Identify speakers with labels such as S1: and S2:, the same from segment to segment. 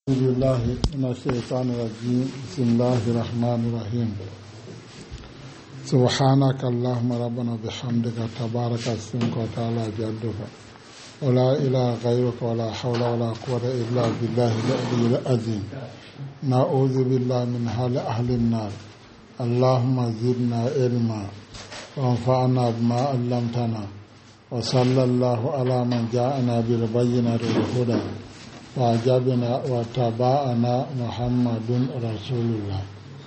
S1: أعوذ بالله من الشيطان الرجيم بسم الله الرحمن الرحيم سبحانك اللهم ربنا بحمدك تبارك اسمك وتعالى جدك ولا إله غيرك ولا حول ولا قوة إلا بالله العلي العظيم نعوذ بالله من حال أهل النار اللهم زدنا علما وانفعنا بما علمتنا وصلى الله على من جاءنا بالبينات والهدى وأجابنا وتبعنا محمد رسول الله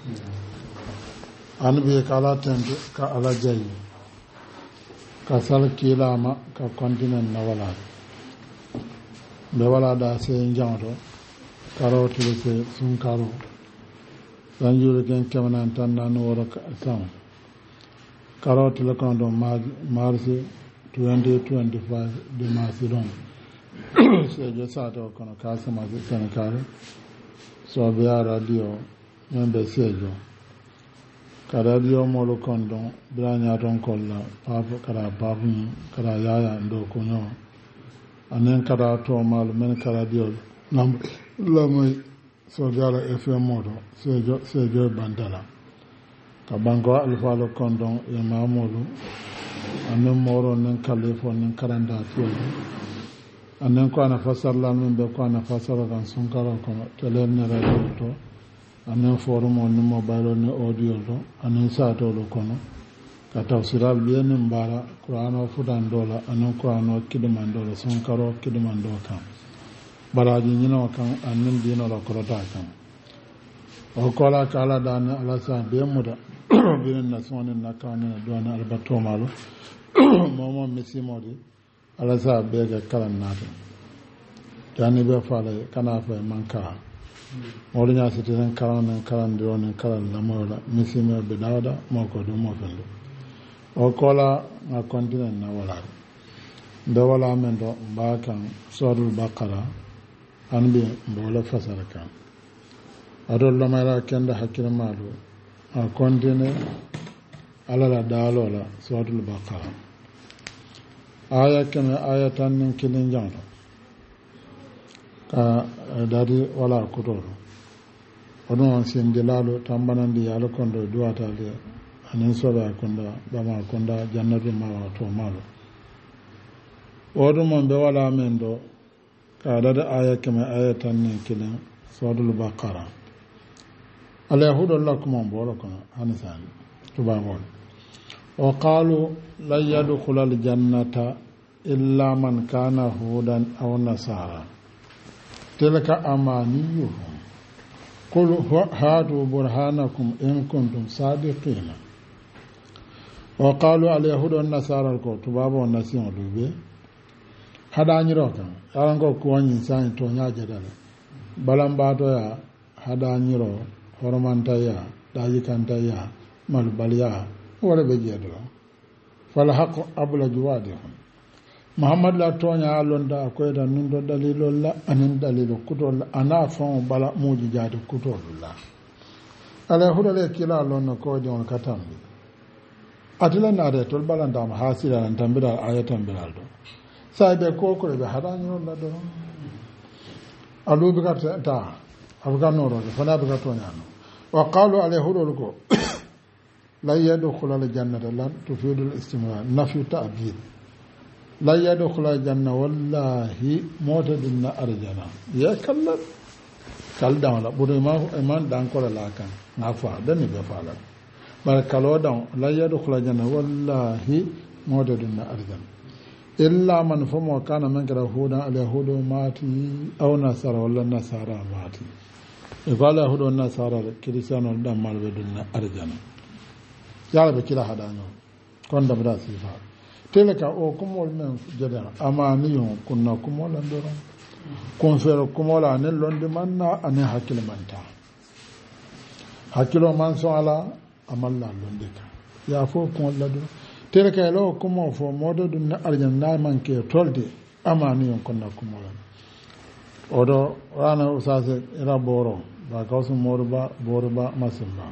S1: أن بكلا تنت كألا جاي كسل كيلاما ككونتينن نولا بولا دا سين جانتو كارو تلسي سنكارو سنجور كن كمنا تنان نورك سام كارو تلكوندو مارسي 2025 دماسيرون sejo sato kono kasama Senegal so biya radio membe sejo ka radio molo kondo branya ton kolla papo kara babu kara yaya ndo kono anen kara to mal men kara dio lamoy so jara fm modo sejo bandala ka bango alfalo kondo e mamolu anen moro nen kalifo nen karanda fiyo anen ko ana fasarla min be ko ana fasara kan sunkara kono tele ne radio to anen forum on mobile ne audio to anen sato lo kono ka tafsiral be ne mbara qur'ano fudan dola anen ko ano kidiman dola sunkaro kidiman do kan baraji nyino kan anen dino la korota kan o kola kala dan ala sa be muda be na sonen na kan na do na albato malo momo misimodi ala sa bega kalan nata tani be fala kana fa manka wala nya sitiren kalan drone kalan lamola misime be dawda moko do mo fendo o kola na continent na wala be wala men do mbakan suratul baqara anbi mbola fasara kan adol lamara kenda hakira malu a continent ala la dalola suratul baqara aya keme aya tan nin kilin jangto ka dadi wala kutoro odon on sen dilalo tambanandi yalo kondo duwata de anen soba konda bama konda jannatu ma to malo odon mon be wala men do ka dadi aya keme aya tan nin kilin suratul baqara ala yahudu lakum bolo kono hanisan tubamol وقالوا لا يدخل الجنة إلا من كان هودا أو نصارى تلك أمانيهم قل هاتوا برهانكم إن كنتم صادقين وقالوا اليهود والنصارى الكتباب والنسيم دوبي هذا نيروكا يارانكو كواني إنسان تونيا جدال بلان باتو يا هذا نيرو هرمانتا يا داجيكانتا يا مالباليا wala be jeedo fala haqq abla juwadihum muhammad la tonya alonda ko da nun do dalilol la anin dalilo kutol ana fon bala muji jaade kutol la ala hudale kila lon ko jon katambi atila na de tol balanda ma hasira nan tambira ayatan bilaldo sai be ko ko be hadanyo la do alu be ta afganoro fala be tonya no wa qalu ala hudul ko لا يدخل الجنة لا تفيد الاستمرار نفي تأبيد لا يدخل الجنة والله موتدنا أرجنا يا كلا كل دام لا بدو ما إيمان دان كلا لا كان نافع دني بفعل بل كلو دام لا يدخل الجنة والله موتدنا أرجنا إلا من فم وكان من كرهودا اليهود ماتي أو نصارى ولا نصارى ماتي يقال اليهود والنصارى كريستيان دام مال بدنا أرجنا yala be kila hadanyo konda bra sifa teleka o kumol men jeda amaniyo kunna kumola ndoro konfero kumola ne londe manna ane hakile manta hakilo man so ala amalla londe ka ya fo kon la do teleka lo kumo fo modo dun na arjan na manke tolde amaniyo kunna kumola odo rana usase era boro ba kawsu morba borba masimba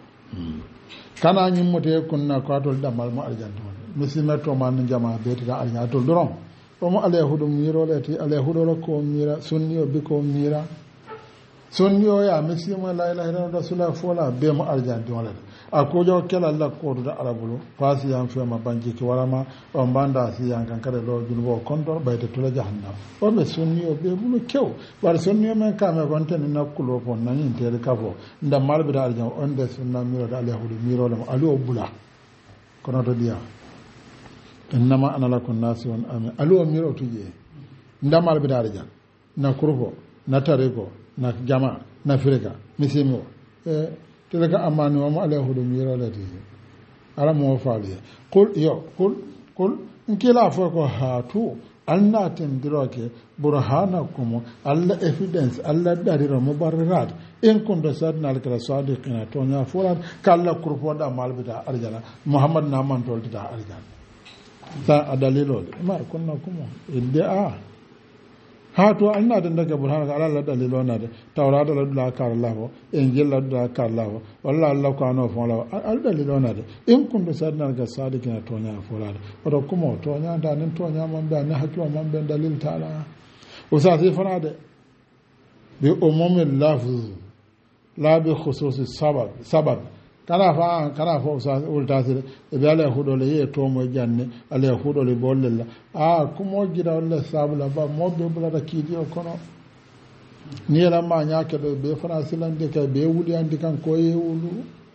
S1: kana nyimmote kunna ko atol damal mo arjanto misime to man jama betita arjanto doron o mo ala yahudu miro leti ala yahudu ko mira sunni o bi ko mira sonniyo ya misimo la ilaha illallah rasulullah fola be mo arjanti wala a ko jo kala la ko do arabulo fasi yan fe ma banji ki warama o banda si yan kan kada do julbo konto bayte tula jahannam o be sonniyo be bulu kew war sonniyo men kame gonten na kulo fon nan intere kafo nda malbe da arjan on de sunna miro da alyahudu miro lam ali o bula kono to dia innama ana lakum nasihun amin ali o miro tuje nda malbe da arjan na kurfo na tareko na jama na firika misimo tilaka amani wa alyahudu miro lati ala mo faali qul nkila fo ko hatu anna tendiroke burhanakum alla evidence alla darira mubarrat in kunta sadna alkala sadiqina to nya furan kala kurpoda malbita arjana muhammad na man tolta arjana sa adalilol ma kunna kuma idda hatu anna den daga burhanaka ala la dalilo na de tawrata la dula kar lawo injil la dula kar lawo walla allah ko ano fon lawo al dalilo na de in kunta sadna ga sadiqina to nya furan odo kuma to nya da nen to nya mon da na hakki mon ben dalil taala usati fanade bi umumil lafz la bi khususi sabab kana fa usa ultasir e be ala hudo le ye to mo janne ala hudo le bollella kumo gida wala sabula ba mo be bula da kidi o kono ni la ma nyaake do be fransilan de kay be wuli andi kan ko ye wulu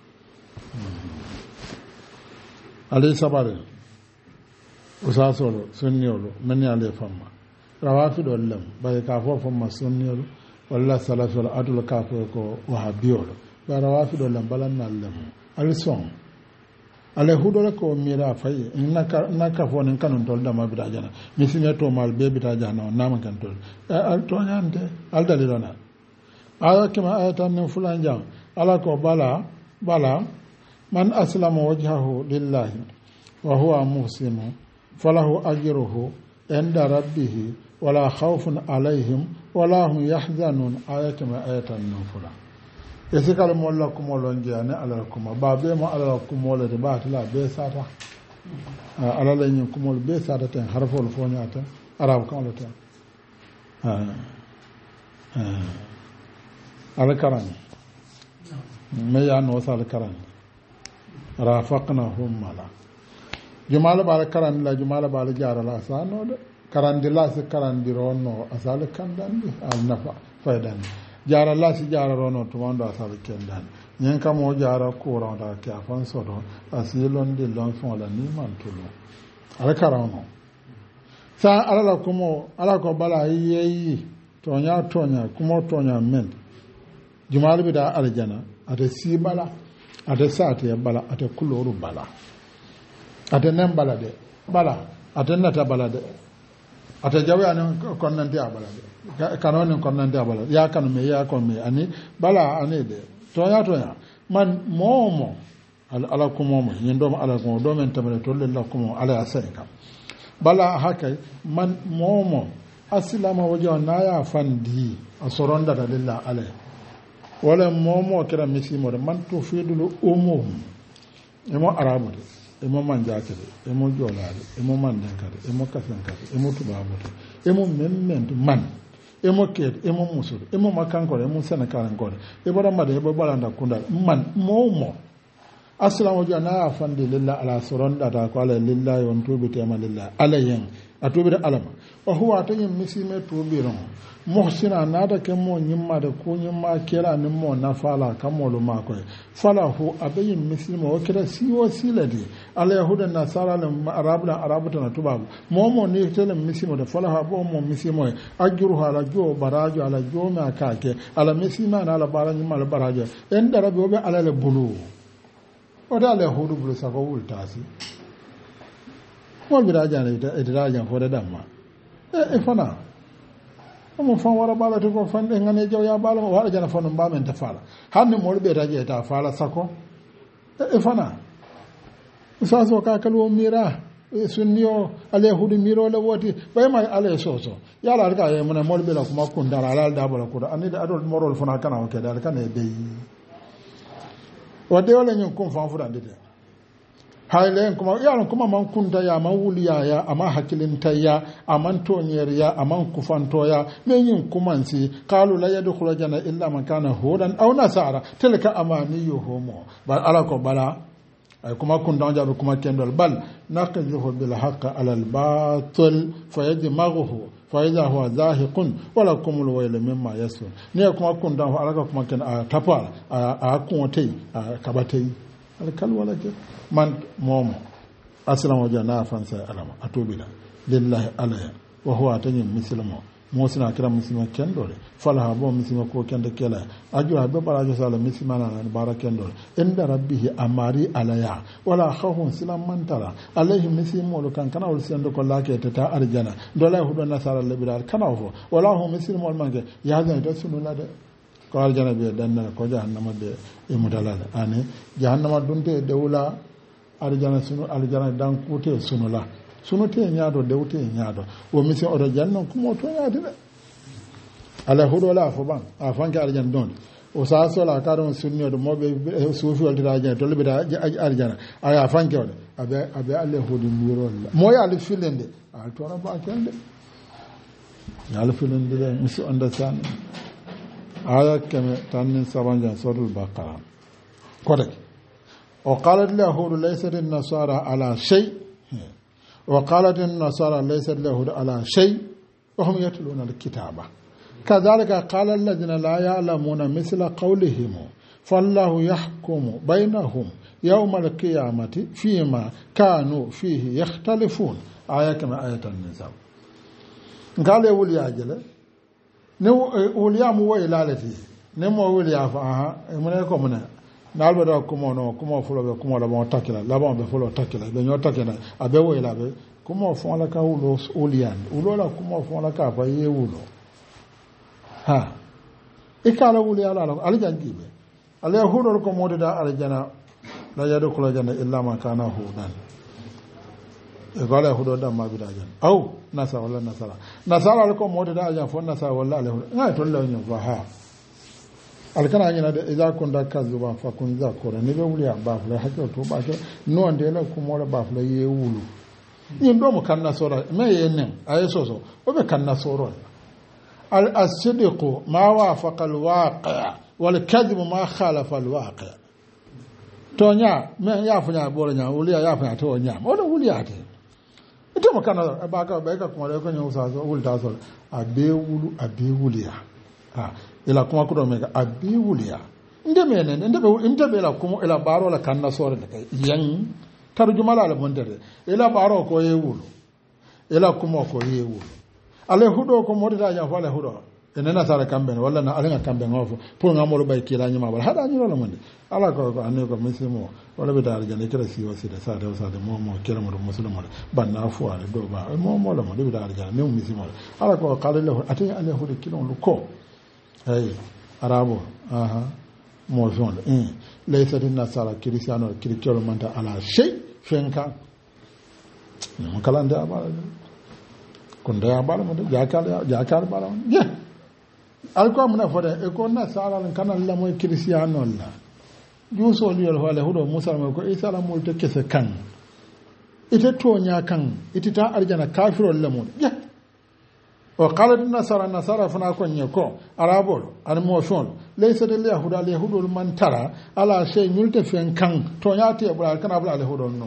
S1: ale sabare usa solo sunniolo mani ale famma rawafi do lam bay ka fo famma sunniolo walla salafol adul ka ko wahabiolo bara wafi do lambalan na lemu alson ale hudore ko mira fay naka fo nen kanon tol dama bita jana misime to mal be bita jana nama kan tol al to nyande al dalilona aya kama ayatan nin fulan jam ala ko bala man aslama wajhahu lillahi wa huwa muhsin falahu ajruhu inda rabbih wala khawfun alaihim wala hum yahzanun ayatan nin fulan esi kala mo la ko mo lonje ne ala ko ma ba be mo ala ko mo le ba tala be sata ala la nyi ko mo be sata ten harfol fo nyata arab kan lo ten ala karan me ya no sal karan rafaqnahum mala jumala ba karan la jumala ba la jara la sa no de karan de la se karan di ronno asal kan dan di al nafa faydan jara lasi jara rono to wanda asal kendan nyen kamo jara courant da ka fan sodo asilon de lon fon la ni man tulo ala karano sa ala ko ala ko bala yeyi tonya kumo tonya men jumal bi da aljana ate si bala ate sate bala ate kuloru bala ate nem bala de bala ate nata bala de ate jawe an konnante abala de kanonin konnante abala ya kanu me ya kon me ani bala ani de tonya man momo ala kumo mo yendo ala ko do men tamale tolle la kumo ala asayka bala haka man momo asilama wajo na ya fandi asoronda da lillah alai wala momo kira misimo de man to fedulu umum emo arabu de emo manjake de emo jolade emo mandenkade emo kafankade emo tubabote emo memmentu man emo ked emo musudu emo makankore emo senakankore ebo ramade ebo balanda kunda man momo asilama wajo na ya fandi lillah ala soronda da ko ala lillah won tubi tema lillah alayen atubira alama wa huwa atayin misime tubiron muhsina nada ke mo nyimma da ko nyimma kera ni mo na fala kamolu mako falahu abayin misime o kira siwo siladi ala yahuda nasara lam arabuta na tubabu mo ne tele misime da falahu abo mo misime ajruha ala jo barajo ala jo ma kake ala misime na ala barani mal barajo en darabe obe ala le bulu o da ala yahudu bulu sako wultasi mo biraja ne idiraja fo da damma e fana mo fan wara bala to ko fan de ngane jaw ya bala wara jana fon ba men ta fala hanne mo be taje ta fala sako e fana so ka kalwo mira sunniyo ale hudu miro le woti bay ma ale soso yala ka e mo mo be la kuma kun dara ala da bala ko ani da adol morol fana kana o ke dal kana be o de wala nyun kun fan fu dande haylen kuma yaron kuma man kunta ya man wuliya ya amma hakilinta ya aman tonyer ya aman kufantoya men yin kumansi qalu la yadkhulu janna illa man kana hudan aw nasara tilka amaniyuhum bal ala ko bala ay kuma kunta jaru kuma kendol bal naqdhu bil haqq ala al batil fayadmaghuhu fa idha huwa zahiqun wa lakum al wayl mimma yasun ne kuma kunta ala ko kuma ken a tapala a kuntai a kabatai alkal wala ke man momo aslamu jana fansa alama atubila lillahi alaya wa huwa tanyin muslimo mo sina kira muslima kendore fala bo muslima ko kende kela ajura be barajo sala muslima na barakendore inda rabbihi amari alaya wala khawfun silam mantara alayhi muslimo lo kan kana wol sendo ko lake ta arjana dola hudo nasara lebiral kana fo wala hu muslimo manke ya zan da sunula de ko arjana be danna ko jahannama be e mudalala ane jahannama dunte dewla arjana sunu arjana dan kute sunula sunute nyaado dewte nyaado o misi odo jannon kuma to nyaade be ala hudo la fo ban a fanke arjana don o sa sola karon sunni do mobe sufi wal arjana to lebe da arjana aya fanke o abe alle hudi muro moy ali filende a to na ba kende yalla filende misi understand aya keme tannin sabanja suratul baqara kodek وقالت اليهود ليست النصارى على شيء وقالت النصارى ليست اليهود على شيء وهم يتلون الكتاب كذلك قال الذين لا يعلمون مثل قولهم فالله يحكم بينهم يوم القيامة فيما كانوا فيه يختلفون آية كما آية النساء قال يقول يا جل نو وليا مو إلالتي نمو وليا فاها من يكون من nalbe da kuma fulo be kuma la bon takila la bon be fulo takila be nyo takila abe wo ila be kuma fon la ka ulo olian ulo la kuma fon la ka fa ye ulo ha ikala wuli ala aljan gibe ala yahudo ko mode da aljana la yadu kula janna illa ma kana hudan e gala yahudo da ma bida jan au nasa wala nasara ko mode da ajan fon nasa wala ala ngai to la nyo fa ha alkana yana da idza kun da kazuba fa kun za ko ne be wuli ba fula hakko to ba ke no ande la kuma la ba fula ye wulu yin do mu kan nasora me yennen ay soso o be kan nasoro al asdiqu ma wafaqa al waqi' wal kadhib ma khalafa al waqi' to nya me ya funya bolo nya wuli ya funya to nya mo do wuli ate ito mo kan ba ka kuma le ko nya usazo wuli ta so abe wuli ya ila kuma kudo mega abi wuliya inde menen inde be la kuma ila baro la kanna sore de kay yan tarjuma la bondere ila baro ko yewulu ila kuma ko yewulu ale hudo ko modita ja fala hudo enena sare kamben wala na alenga kamben ngofo pour ngamolo bay kila nyuma wala hada nyulo la monde ala ko ane ko misimo wala be dar jane kira siwo sida sa de mo kira mo musulmo banna fu ala do ba mo la mo be dar jane me misimo ala ko qala lahu atay ale hudo kilon lu ko ay arabo mo zon laysa din nasara kristiano kirikolo manta ala shay fenka mo kala nda ba kon da ba mo jakar ba ya alko mo na fode e ko nasara lan kana la mo kristiano la juso liyol wala hudo musa ko isa la mo to kese kan ite to nya kan ite ta arjana kafirol la mo ya وقالت النصارى فنا كون يكو arabol almoshon laysa de yahuda al yahudul man tara ala shay nyulte fen kan to nyati e bra kana bra al yahudol no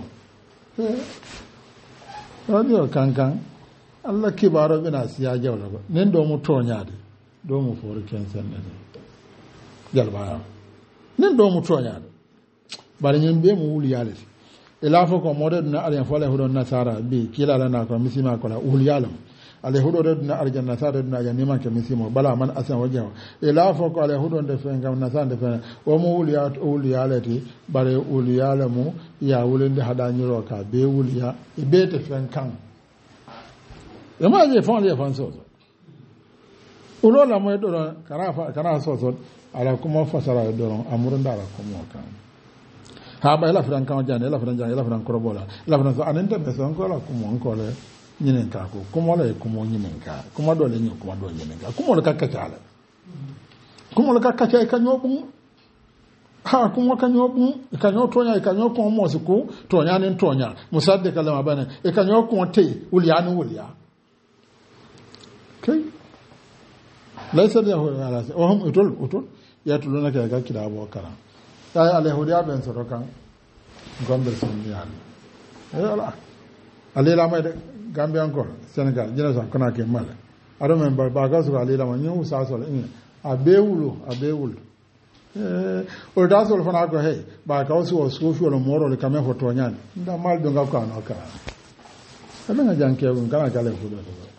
S1: radio kan Allah kibaro bina siya jawla ba nen do mu to nyaade do mu for ken sen ne jalba nen do mu to nyaade bari nyen be mu wuli yale ila fo ko moded na al yahudul yahudul nasara bi kila la na ko misima ko la wuli yalam ale hudo na arjanna sa na ya neman ke misimo bala man asan wajen ila fa ko ale hudo de fen gam na san de fen o mo wuliya lati bare wuliya la mu ya wulin de hada nyiro ka be wuliya e be te fen kan e ma je fon le fan so ulo la mo do kana so ala kuma fasara do amurun da ala kuma kan ha ba la fran kan jan la fran korobola la fran so anende be so ko la kuma ko le nyinen ka ko kuma la kuma nyinen ka kuma do le nyo kuma do nyinen ka kuma la kakka ala kuma la kakka ka nyobu ha kuma kanyo tonya kanyo ko mo siku tonya nin tonya musaddika lama bana kanyo ko te uliya kai laysa lahu ala wa hum utul yatuluna ka kida bo kara tay al yahudiya ben sorokan gombe sunniyan ala alila mai gambe encore Sénégal jina sa kona ke mal ado men ba ga su alila ma nyu sa so in abewulo o da so fana ko hey ba ka su so fi lo moro le kame foto nyan nda mal do ga ko no ka amena janke un kana kale fudo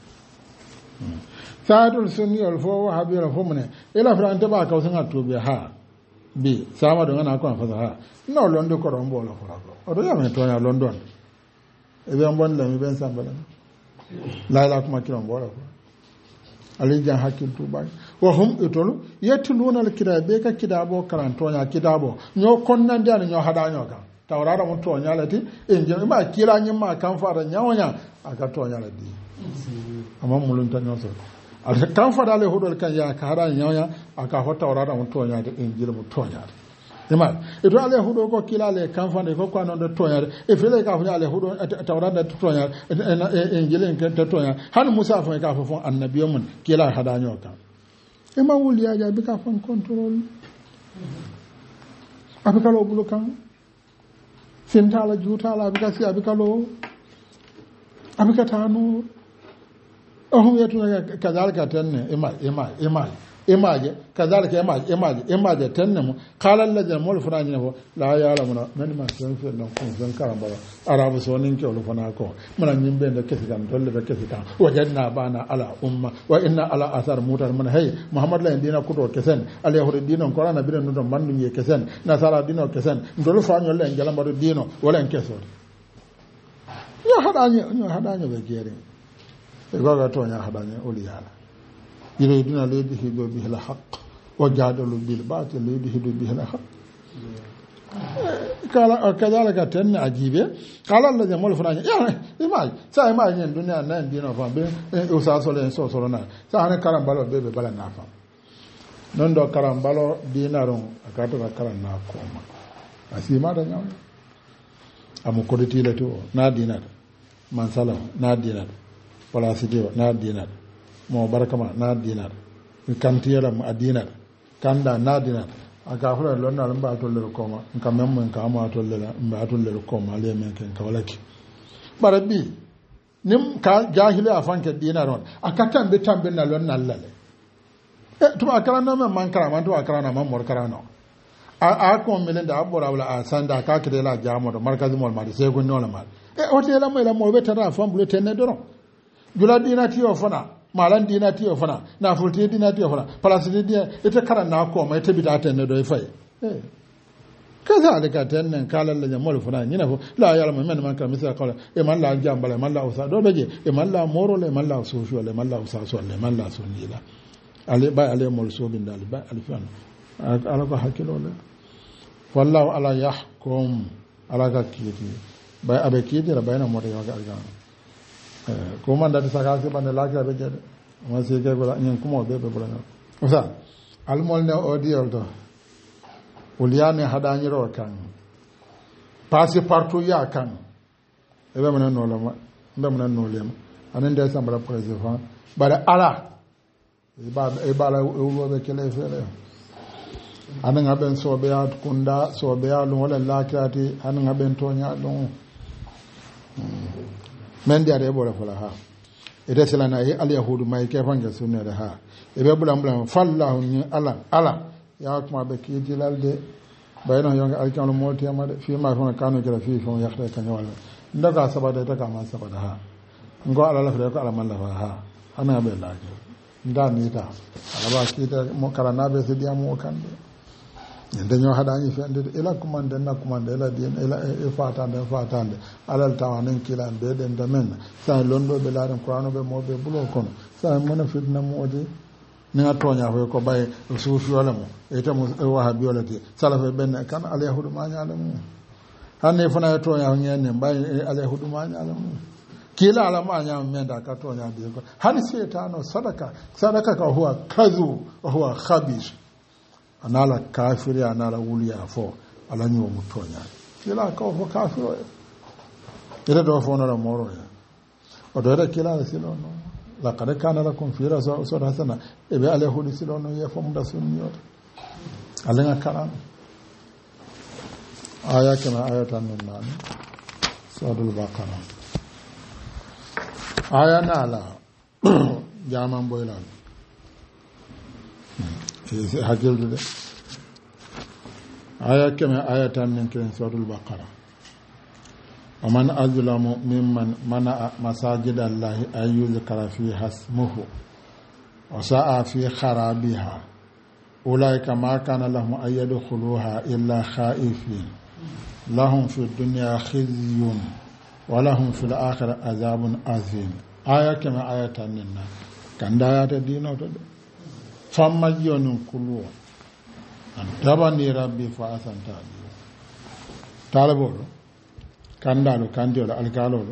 S1: saadul sunni ol fo wahabi ol fo mune ila frante ba ka sun atobi ha bi sama do ngana ko fa ha no londo ko rombo lo fa ko o do yame to ya london e be mbon la mi ben sambala la kuma kiron bola ko ali jan hakil tuba wa hum itolu yatuluna al kitabe ka kitabo karanto nya kitabo nyo konnan da nyo hada nyo ka tawrara mun to nya lati inje ma kira nyin ma kan fara nyawonya aka to nya lati amma mulun tan nyo so al kan fara le hodol kan ya ka hada nyawonya aka ho tawrara mun to nya da injil mun to nya Iman ito ale hudo ko kila le kan fane ko kwa non de tonya e fele ka fanya ale hudo tawrada de tonya injilin ke de tonya han musa fa ka fa annabiyo mun kila hada nyoka Iman wuli ya ja bi ka fan control abika lo bulu kan sintala jutala abika si abika lo abika tanu ohum yetu kadhalika tanne imaje kadhalika imaje tanne mu qala alladhi mul furani ne la ya'lamuna man ma san fi lan kun san karamba arabu sonin ke lu fana ko mun nyimbe da kesi kan dolle da kesi kan wajadna bana ala umma wa inna ala athar mutar man hay muhammad la dina kuto kesen ala yahudi dina ko rana bidan no mandu ye kesen nasara dina kesen dole fa nyol la ngalamba do dino wala en keso yo hadanyo be gere e goga to nya hadanyo uliyala يريدون ليدهدوا به الحق وجادلوا بالباطل ليدهدوا به الحق قال كذلك تن عجيبه قال الذي مول فراني يعني ما ساي ما ين دنيا نان دينو فام بي usasole so na sa han karambalo bebe bala na fam non do karambalo dinaron akato karan na koma asima da nyaw amu koditi leto na dinar man salam na dinar wala sidio na dinar mo barakama na dinar kantiyala mu adinar kanda na dinar aga fula lonna lamba to le koma kamem mun ka ma to le mba to le koma le men ken kawlaki barabi nim ka jahili afanke dinar on akatan be tambe na lonna lalle to akara no men man kara man to akara na man mor kara no a ko melen da abora wala a sanda ka kide la jamo do markazi mol mari se ko no la mal o te la mo la mo be tara fam bulu tenne doron jula dinati o fana malan dinati o fana na fulti dinati o fana palasidi dia ite karan na ko mai tabita tenne do fay kazalika tannen kala la jamol fana nyina fo la yalla men man kan misa qala e man la jambale man la usa do beje e man la moro le man la sojo le man la usa so le man la sunila ale ba ale mol so bin dal ba alfan ala ko hakilo le wallahu ala yahkum ala ka kiti ba abe kiti ra bayna mo de ga algan ko man da saka se bande la ga be jede mo se ke bala nyen kuma be bala no usa al mol ne audio do uliane hadani ro kan passe partout ya kan e be man no lama ndam nan no lem anan de sambara président bara ala e bala e be kele fere anan haben so be at kunda so be alu wala lakati anan haben to nya don men dia de bora fala ha ede selana e al yahudu mai ke fanga sunna da ha e be bulam fallahu ni ala ya kuma be ki jilalde bayno yonga alkanu molti amade fi ma fona kanu kala fi fon yaxta kan wala ndaga sabada ta kama sabada ha ngo ala la ko ala man la ha ana be la nda ni ta ala ba ki ta mo kala na be se dia mo kande dañoo haɗañi fende ila commande na commande ila dien ila e fatande alal tawanen kilan be ɗen damen sa lonɗoɓe laaɗen qur'ano ɓe moɓe bulo kono sa mona fitna moje ni a toña foy ko ɓay suufiyole mo e temo wahabiyolete salafe ɓenne kan alayahuɗu mañale mum hanne fana e toña ñenne mbay alayahuɗu mañale mum kila ala mañama menda ka toña mbiye ko hani setano sadaka ka huwa kazu huwa khabis anala kafiri anala wuliya fo ala ñoo mu toña kila ko fo kafiro ila do fo na moro ya o do da kila silo no la kada kana la kon fira so hasana e be ale hudi silo no ye fo mu da sunniyo ala nga karam aya kana ayatan nan suratul baqara aya nala jaman boylan hakilde aya keme ayatan min kiran suratul baqara ومن أظلم ممن منع مساجد الله أن يذكر فيها اسمه وسعى في خرابها أولئك ما كان لهم أن يدخلوها إلا خائفين لهم في الدنيا خزي ولهم في الآخرة عذاب عظيم آية كما آية ننا كان دايات الدين فما يونن كلوا أن تبني ربي فأسن تأدي طالبوا kandalo kandiolo alkalolo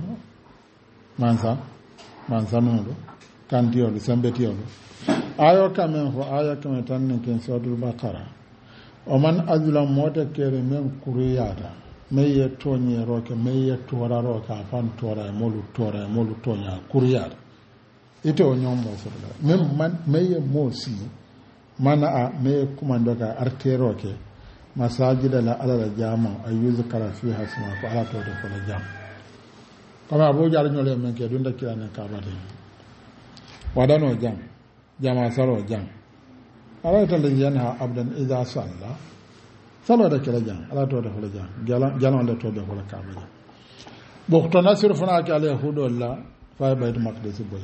S1: mansanolo kandiolo sembetiolo ayo kamen fo aya kamen tan nen ken suratul baqara o man azlam mota kere men kuriyata meye toñe roke meye tora roke afan tora molu toña kuriyata ite o ñommo sotla même man meye mosi mana a meye kumando ka arte roke masajida la ala la jama ay yuzkara fiha isma ko ala to de la jam kama abu jar ñole men ke dunda kirane kabate wadano jama saro jam ala to le yanha abdan idha salla salo da kila jam ala to de la jam jalan le to de la kabate bokto nasir fana ka ala hudolla fa bayt maqdis boy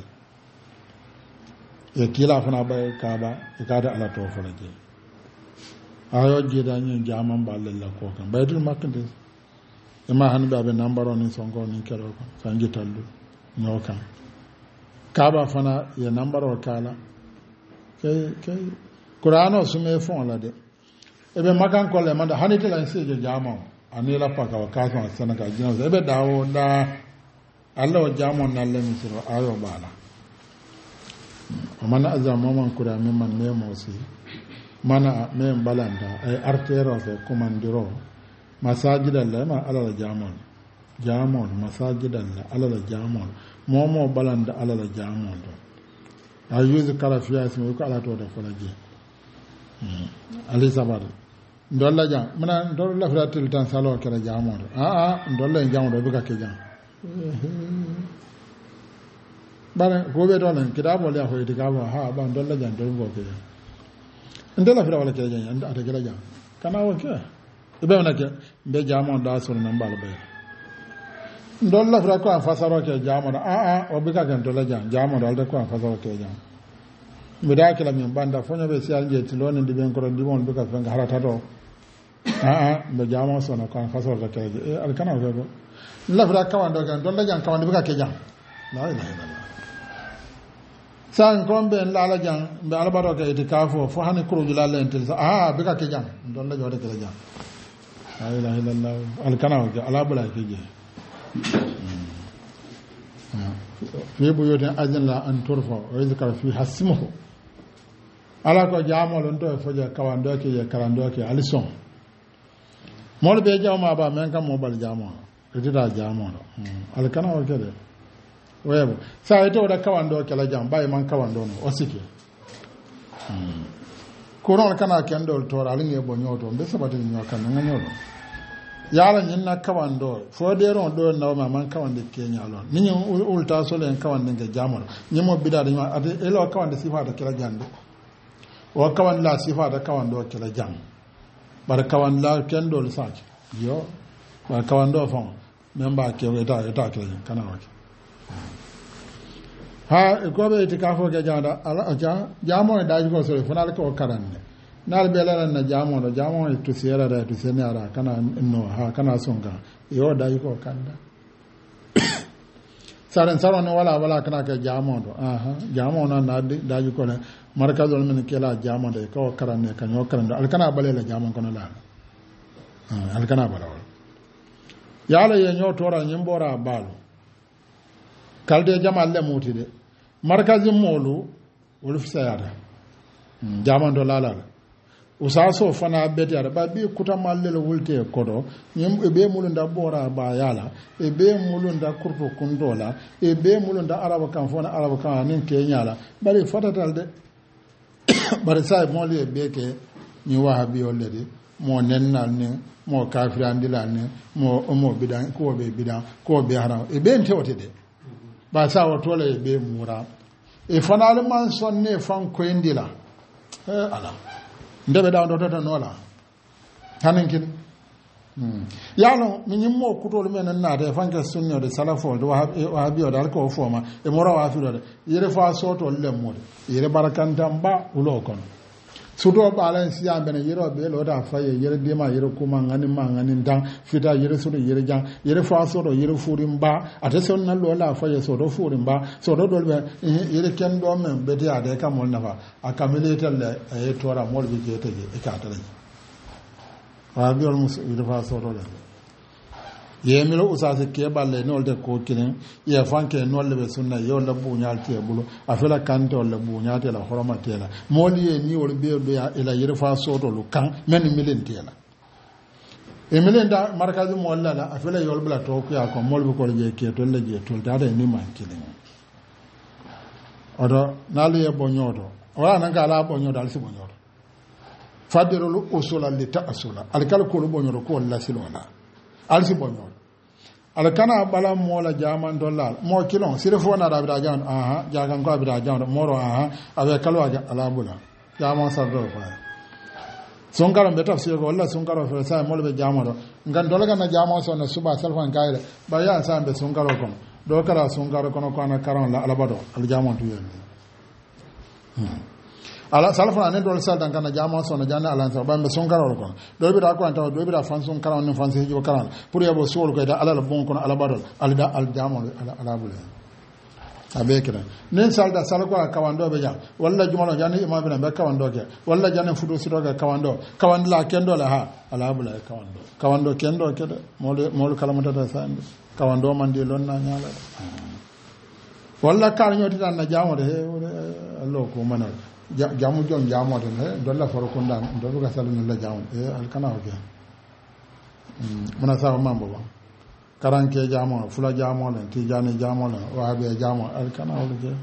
S1: e kila fana bay kaba e kada ala to la jam ayo jida ñi jaman balle la ko kan baytul makdis ima hanbe abe nambaro ni songo ni kero ko sangi tallu nyokan kaba fana ya nambaro kala ke qur'ano sume fon la de ebe makan ko le manda hanite la seje jamon anila paka wa kaso sanaka jino ebe dawo da Allah jamon na le misiro ayo bala amana azama man kura memman ne mosi mana men balanda ay artero fe commandiro masajidalla ma alala jamon masajidalla alala jamon momo balanda alala jamon do ay yuzu kala fiya ismi ko ala to da falaje ali sabar ndolla jam mana ndolla fratil tan salo kala jamon ndolla jamon do buka ke jam bana ko be don kidabo le ho idigabo ha ba ndolla jam do go ke ndela fira wala keje anda ata gela jam kana woke ibe wonake be jamo da so nan bal be ndol la fira ko an fasaro ke jamo da o be ka kan to la jamo da alda ko an fasaro ke jam mi da kala min banda fonyo be si anje ti lon ndi ben ko ndi mon be ka fanga harata do be jamo so na ko an fasaro ke al kana woke go la fira ka wando kan don la jam ka wando be ka ke jam la ilaha illallah san kombe la jang be albaro ka itikafo fo hani kuruju la lentil sa be ka ke jang don la jode ke jang la ilaha illallah al kana wa ala bala ke je fi buyutin ajin la an turfa wa yuzkar fi hasmuhu ala ko jamol ndo foje kawando ke ye karando ke alison mol be jawma ba men kam mo bal jamo retida jamo al kana wa ke de webo sa ito da kawando kala jam bay man kawando no osike ko non kana kendo tora linge bo nyoto be sabati nyoka nan nyodo yala nyinna kawando fo de ron do na ma man kawande kenya lon ni ulta so len kawande nge jamoro ni mo bida de ma ade elo kawande sifata kala jande o kawan la sifata kawando kala jam bar kawan la kendo saki yo bar kawando fon memba ke eta kala kana wake ko be itikafo ke janda ala jamo e daji ko so fonal ko karanne nal belala na jamo do jamo e to sera da to senara kana no kana songa yo daji ko kanda saran no wala kana ke jamo do jamo na daji ko le markazo men ke la jamo de ko karanne kan yo karande al kana balela jamo kono la al kana balawol yala ye nyotora nyimbora balu kalde jamal le muti de markazin molu wol fisayada jaman do lalala usaso fana beti ada ba bi kuta malle wulte kodo nyem be mulunda bora ba yala e be mulunda kurto kundola e be mulunda araba kan fona araba kan nin kenyala bari fatatal de bari sai moli e be ke ni wahabi ollede mo nennal ne mo kafirandila ne mo bidan ko be bidan ko be haram e be ntewte de ba sa wotole e be mura e fanal man sonne fan ko indila ala ndebe da ndo tata nola hanin kin yalo min yimmo kutol men na de fanke sunno de salafol de wahabi o dal ko foma e mora wa filo de yere fa soto lemmo yere barakantam ba ulo kon sudo balan siya bene yero be lo da faye yere de ma yere kuma ngani dan fita yere sudo yere jang yere fa soto yere furim ba ata son na lo la faye soto furim ba soto dol be yere ken do men be dia de kamol nafa akamile telle e tora mol bi je teje e ka tare wa bi ol mus yere fa soto le yemilo usase ke balle nol de ko kinin ye fanke nol le be sunna yo la buñal te bulu afela kante wala buñate la horoma tela moli ye ni wol be do ya ila yere fa soto lu kan men milen tela e milen da markazu molla la afela yol bla to ko ya ko mol be ko je ke to le je to da ni man kilin odo nalu ye bonyodo wala nan ga la bonyodo al si bonyodo fadiru usula li ta'sula al kal ko bonyodo ko la silona alsi bonyo alkana bala mola jaman dollar mo kilon sire fona da bida jan aha jagan ko bida jan moro aha abe kalwa ala bula jaman sardo fa son karam beta sire ko walla son karo fa sa molbe jamado ngan dolaga na jamo so na suba salfan kaire ba ya sa be son karo kon do kala son karo kono ko na karon la alabado al jamon tu yen ala salfana ne dol sal dan kana jama so na janna ala sa bambe son karo ko do bi da ko anta do bi da fan son karo ne fan se jo karan pour yabo sol ko da ala la bon ko ala badal al da al jama ala bule abekira nen sal da sal ko kawando be jam walla jumalo janni imam bin be kawando ke walla janne fudo siro ga kawando la kendo la ha ala bule kawando kendo ke mol kalamata da sande kawando man di lonna nyala walla kar nyoti dan na jamo de allo ko manal jamu jon jamoto ne dolla faro kondan do ga salun la jamu alkana oke muna sa mambo ba karanke jamu fula jamu len tijani jamu len wahabe jamu alkana oke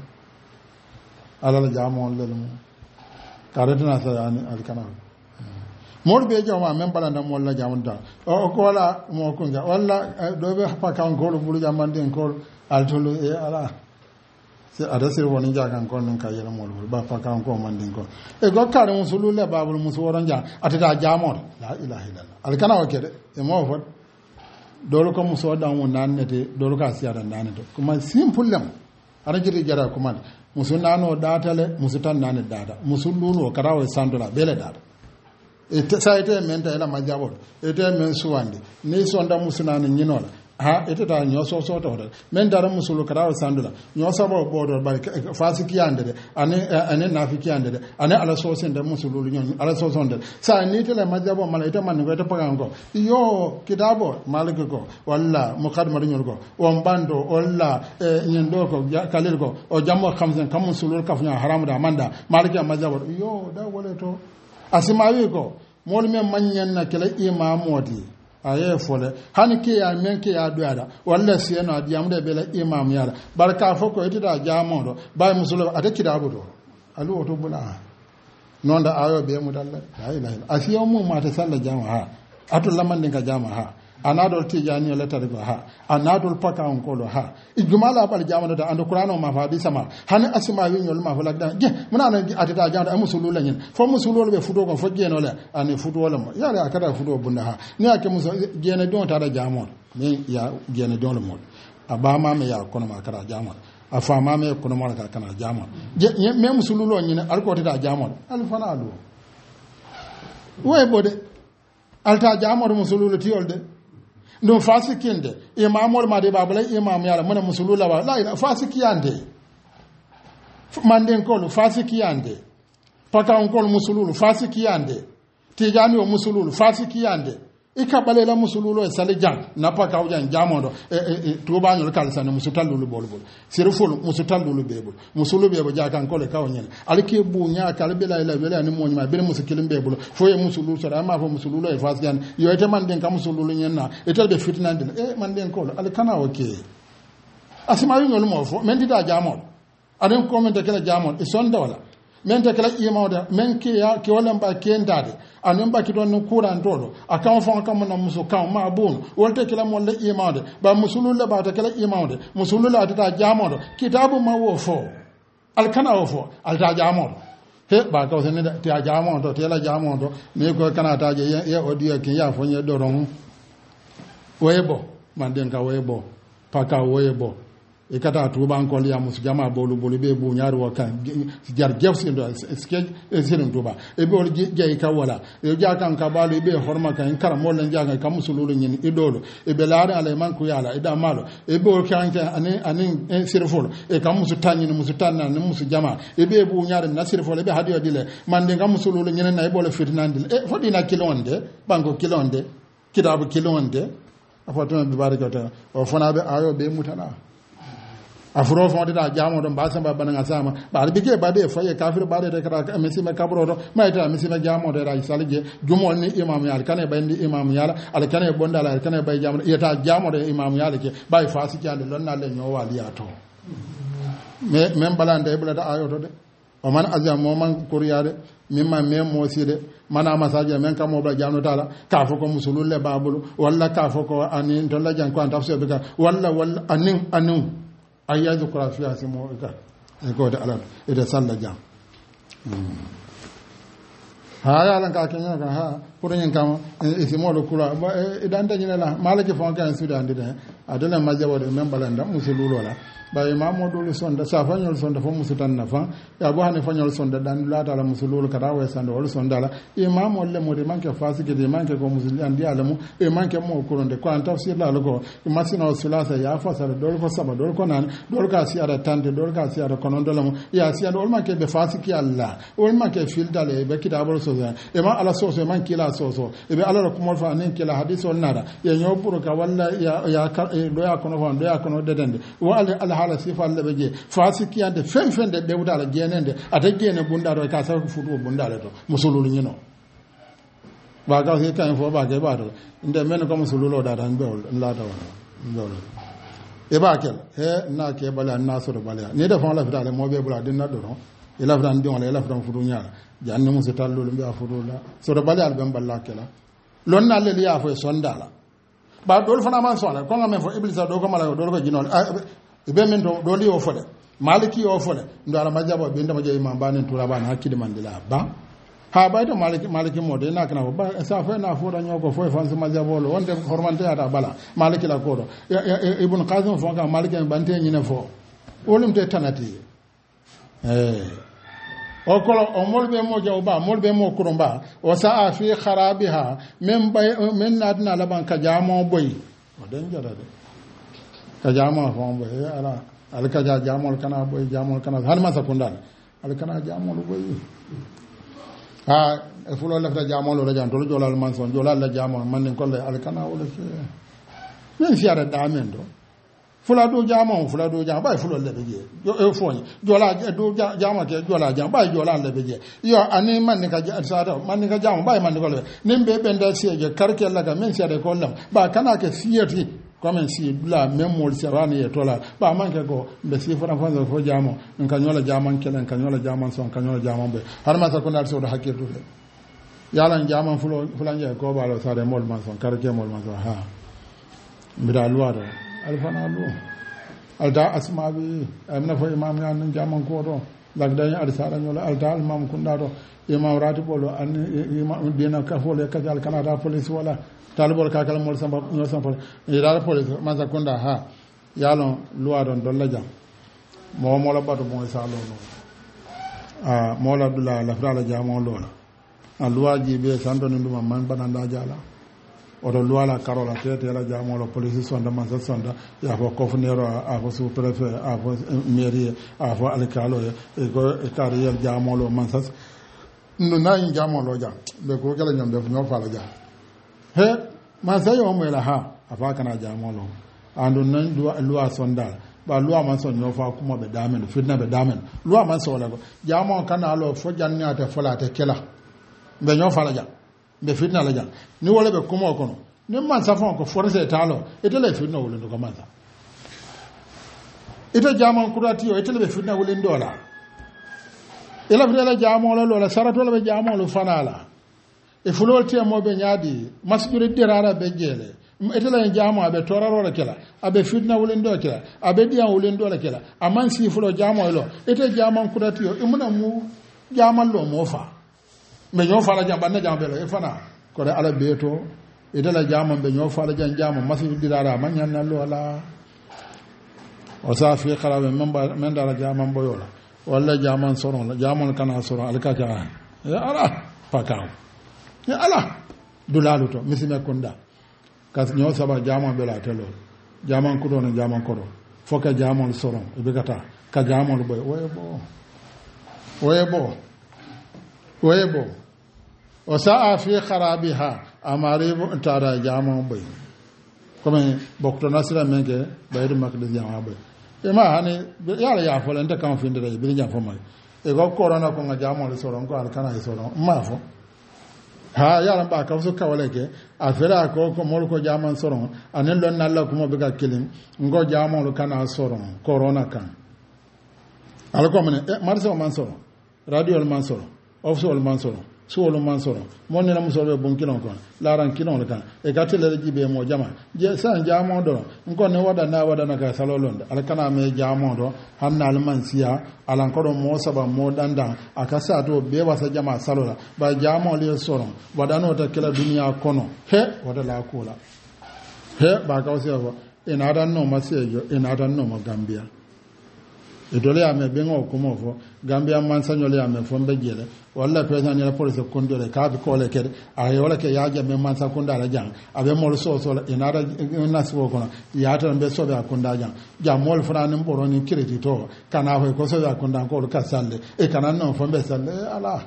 S1: alal jamu len karadina sa yani alkana mor be jama men balanda mo la jamu da o ko wala mo ko ga walla do be pa kan ko bulu jamande ko altulu e ala ada sir woni jagan kon non kayela mol ba pa kan ko mandin ko e go kare musulu le babul musu woron ja atata jamor la ilaha illallah alkana wakede e mo fot dolo ko muso dan won nannete dolo ka siya dan nannete kuma simple lem ara jiri jara kuma musu nano datale musu tan nanne data musu luno karawo sandola bele data e sayte men ta ela majabor e te men suwande ni sonda musu nan nyinola ha ita ta nyoso so to men dara musulu karawo sandula nyoso bo bodo ba fasiki ande de ane nafiki ande de ane ala so sen de musulu nyon ala so sonde sa ni tele majabo mala ita man ko ita pagango yo kidabo malike ko walla muqaddama nyon ko on bando walla nyendo ko kalir ko o jammo khamsen kam musulu kafnya haram da manda malike majabo yo da wala to asimawi ko mol men manyen na kala imamoti aye fole hani ke ya men ke ya duada walla sieno adiyam de bela imam yala barka foko itida jamodo bay musulo atakida abudo alu oto bula nonda ayo be mu dalla la ilaha illa asiyo mu mata salla jama ha atul lamande ka jama ha anadol tijani la tarigo ha anadol paka on kolo ha ijumala bal jamano da ando qur'ano ma fa di sama hani asma wi nyol ma fa lagda je muna na atata jamano musulu la nyin fo musulu be fudo ko fo jeno la ani fudo la mo ya la akada fudo bunna ha ni ake muso jeno don ta da jamon ni ya jeno don le mo abama me ya kono ma kara jamon afama me kono ma ka kana jamon je me musulu lo nyin alko ta jamon alfana alu way bode alta jamon musulu lo tiolde don fasikinde imamol ma de babala imam yala mona musulula wa la fasikiyande manden ko fasikiyande paka on ko musululu fasikiyande tijani o musululu fasikiyande ikabale la musululo e sale jang napa kawjan jamodo tuba nyol kalsane musutallulu bolbol sirful musutallulu bebul musulu bebo jakan kole kawnyen alke bunya kalbela ila bela ni monyma bir musikilin bebul foye musulu so ama fo musululo e fasgan yo ete man den kam musululo nyenna etel be fitnandin man den kolo alkana oke asima nyol mo fo men dida jamod aden kommente kala jamod e son dawla men te kala imawda men ke ya ke wala ba kendade anen ba ki don kuran todo akan fon kam na musu kan ma bun wolte kala mo le imawde ba musulu le ba te kala imawde musulu la ta jamodo kitabu ma wo fo alkana wo fo alta jamodo he ba ka sen ne ta jamodo te la jamodo ne ko kana ta je ye odiyo kin ya fo nye doron webo manden ka webo paka webo ikata tuba ankol ya musu jama bolu be bu nyaari wakan jar jefsin do ske sinin tuba e be wol je ka wala e ja kan ka balu be horma kan kara mollen jaga kam musululu nyin idolo e be laare ala man ku yala e da malo e be wol kan anin sirfol e kam musu tanyin musu tanna musu jama e be bu nyaari na sirfol e be hadiyo dile mande kam musululu nyin na e bole fitnandil e fodina kilonde banko kilonde kitabu kilonde afatuna bi barakata o fona be ayo be mutana afro fon da jamo don ba san ba bananga sama ba bige ba de faye kafir ba de kara mesi me kabro do ma ita mesi me jamo de ra salije jumol ni imam yal kane bay ni imam yala al kane bonda la kane bay jamo ita jamo de imam yala ke bay fasiki ande lonna le nyo wali ato me men balande bula da ayo to de o man azam mo man kuriyade mimma men mo side mana masaje men kam mo ba jamo tala ka fo ko musulul le babulu walla ka fo ko anin to la jan ko antaf se be ka walla anin ayya zukura fiya sai mu ita ko da alal ida salla jam ha ya lan ka ken ga ha purin kam isi mo do kula idan da nyina malaki fon kan su da ndida adana majabo de men balanda musululo la ba imamo do le sonda sa fanyol sonda fo musutan na fa ya bo hane fanyol sonda dan lata la musululo kada we sanda wol sonda la imamo le mo de manke fasike de manke ko musulian di alamu e manke mo kuronde ko an tafsir la ko masina sulasa ya fasara dol ko saba dol ko nan dol ka si ara tante dol ka si ara konon dol mo ya si dol manke be fasiki alla wol manke fildale be kitabul so e ma ala so man kila so e be ala ko mo fa nen kila hadithol nada ya nyoburo ka walla ya do ya kono fa do ya kono dedende wa ala hala sifa Allah beje fasiki ande fen de dewdala genende ata gene bundaro ka sa futu bundale to musululu nyino ba ga he kan fo ba ge ba do inde men ko musululo da tan bewol la da wala bewol e ba kel he na ke bala nasur bala ni da fon la fitale mo be bula din na do no ila fran din wala ila fran futu nyaala janne musu tallu be futu la so do bala al ben balla kela lon na le ya fo sondala ba dol fana man sona ko ngam fo iblisa do ko mala do ko jinol be men do li o fode maliki o fode ndo ala majabo be ndama je imam banen turaba na hakide mandila ba ha ba to maliki mo de na kana ba sa fa na fo da nyoko fo fansu majabo lo wonde hormante ata bala maliki la ko do ibn qasim fo ka maliki bante nyine fo wolum te tanati o kolo o molbe mo jawba molbe mo kurumba o saa fi kharabiha men nadna laban ka jamo boy o den jara de ka jamo fo boy ala al ka jamo kana boy jamo kana har ma sakunda al kana jamo boy ha e fulo la ta jamo lo rajan to jolal man son jolal la jamo man ko le al kana wala ke men siara da men do fula do jama ba fulo le beje yo e foni jola do jama ke jola jama ba jola le beje yo ani man ka sada man ka jama ba man ko le nimbe benda siege karke la ga men siade ko lam ba kana ke siyati comme si la même mol serani e tola ba man ke go be si fara fanzo fo jama en ka nyola jama kelen ka nyola jama son ka nyola jama be har ma sa ko ndar so do hakkitu le yala jama fulo nje ko ba lo sare mol man son karke mol man son ha mira luaro alfana lu alda asmabi amna fo imam yan jaman ko do lagda ya arsala nyola alda imam kunda do imam rati bolo an imam dina ka fo le ka dal kanada police wala talbol ka kala mol samba nyo samba ira police man sa kunda ha yalo luado do jam mo la batu mo sa lo no mola abdullah la frala jamo lo na luaji be sando nduma man bananda jala oto luala karola tete la jamolo police sonda man sonda ya fo kofnero a fo sous préfet a fo mairie a fo alcalo e go carrière jamolo man sas no nay jamolo jam be ko kala nyam be ñoo fala jam he ma sai yo mo la ha afa kana jamolo andu nan luwa sonda ba luwa man son no fa kuma be damen fitna be damen luwa man so la ko jamo kana lo fo jannya ta fola ta kela be nyo fa la ja be fitna la ja ni wala be kuma kono ni man sa fon ko force talo ite le fitna wala ko man sa ite jamo kurati yo ite le be fitna wala ndola ila fitna jamo la sarato la be jamo lo fanala e fulol te mo be nyaadi masjuri dirara be jele etela en jamo abe toraro la kela abe fitna wulen do kela abe dia wulen do la kela aman si fulo jamo lo ete jamo kurati yo imuna mu jamo lo mo fa me nyo fa la jamba na jambe lo e fana ko de ala beto etela jamo be nyo fa la jamo masjuri dirara man nyanna lo la o sa fi kharabe men dara jamo boyola walla jamo soron la jamo kana soron alkaka ya ala pakaw ya ala dulalu to misime kunda kas ñoo saba jaamon be la telo jaamon ko don jaamon ko do foka jaamon soron e be gata ka jaamon boy oyebo o saa fi kharabiha amari tara jaamon boy comme bokto nasira menke baydu makdis jaamon boy e ma hani yala ya fo lente kan findire bi jam fo mai e go corona ko nga jaamon soron ko al kana soron ma fo ha yaran ba ka so kawale ke a fera ko mol ko jaman soron anen lon nalla kuma be ga kilin ngo jamon kana soron corona kan alko mene marso man soron radio man soron offshore man soron suwolu man soron mon ne mo soron bon kilon kon laran kilon kan e ka tele jibe mo jama je san jamon do ngo ne wada na ka salolonde al kana me jamon do hanna al man siya alan ko do mo saba mo danda aka sa to be wasa jama salola ba jamon le soron wada no ta kila duniya kono he wada la kula he ba ka wasi ba ina dan no masejo ina dan no Gambia e dole ya me bengo ko mo fo Gambia man sanyole ya me fo be jele walla president ni la police kondole ka bi ko le ke ay wala ke ya jabe man sa konda la jang abe mol so ina da nas wo kono ya tan be so da konda jang jam mol fana ni boro ni kiriti to kana ho ko so da konda ko ka salle e kana non fo be salle ala